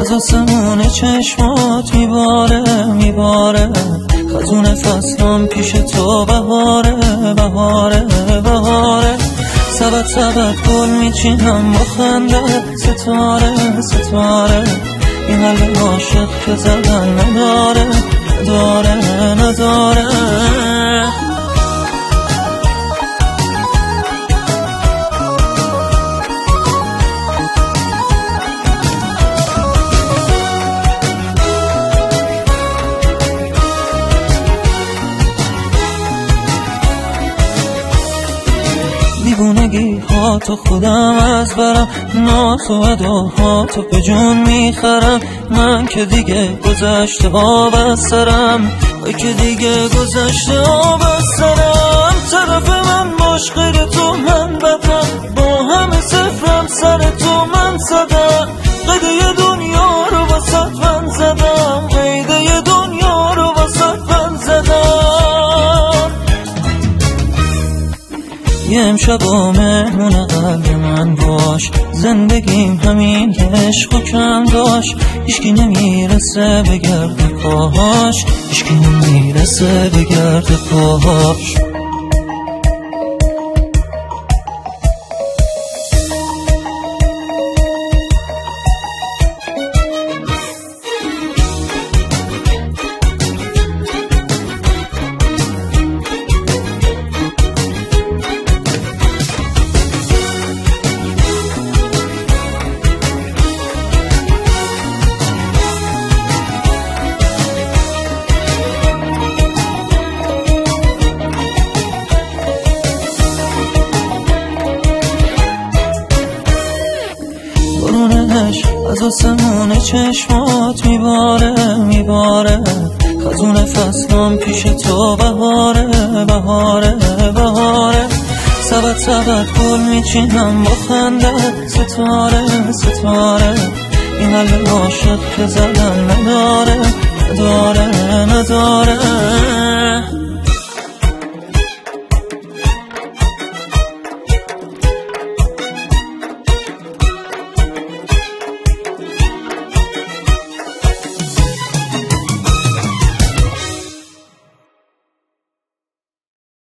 از آسمون چشمات میباره خزون فصلم پیش تو بهاره سبت گل میچینم با خنده ستاره این قلب عاشق که زدن نداره دیوونگی ها تو خودم از برم، ناز و اداها تو به جون میخرم. من که دیگه گذشته آب از سرم، که دیگه گذشته آب از سرم. طرف من باش غیر تو من بدم، با همه صفرم سر تو من زدم. قیده دنیا رو واسط من زدم، قیده دنیا رو واسط من زدم. یه امشب و مهمون قلب من باش، زندگیم همین عشق و کم داشت. هیچکی نمیرسه به گرد پاهاش، هیچکی نمیرسه به گرد پاهاش. از آسمون چشمات میباره خزون فصلم پیش تو بهاره سبت گل میچینم با خنده ستاره این قلب عاشق که زدن نداره